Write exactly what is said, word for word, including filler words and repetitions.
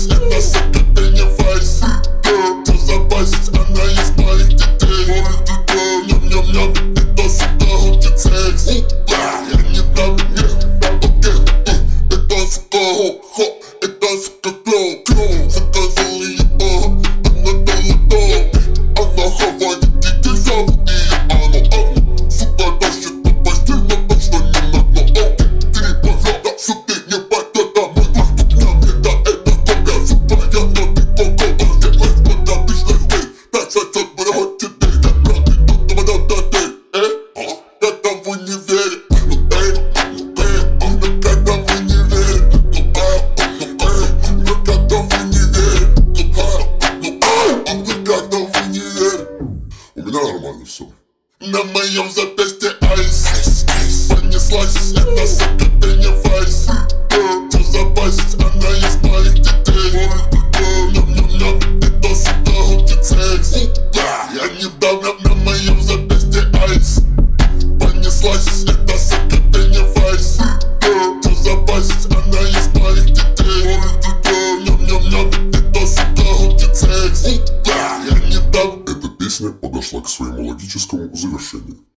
это сука, ты не вайс. Что за басить, она есть моих детей. Ням-ням-ням, это сука, хочет секс. Я не дам, нет, окей. Это сука, хо-хо, это сука, клоу. Заказал ее, она дала то. Она хавает детей, зовут ее Анну, Анну. Сука, тащит на постель, но точно не на дно. Три глаза, сука, не пойдет домой. Нам это, это кока, сука, я но ты коко. Сделай сколько обычно здесь, так сосет, буду хоть теперь. Как брат, ты тут, дома, да, да, ты. Э, я там в универе. Ну эй, ну эй, ну когда в универе. Ну эй, ну эй, ну когда в универе. Ну эй, ну эй, ну когда в универе. У меня нормально все. На моем запястье айс. Понеслась, это сука, ты не вайс. Что за басить, она есть моих детей. Ням-ням-ням, это сука, хочет секс. Я не дам, на моем запястье айс. Понеслась, это сука, ты не вайс. Что за басить, она есть моих детей. Ням-ням-ням, это сука, хочет секс. Я не дам. Эта песня подошла к своему логическому завершению.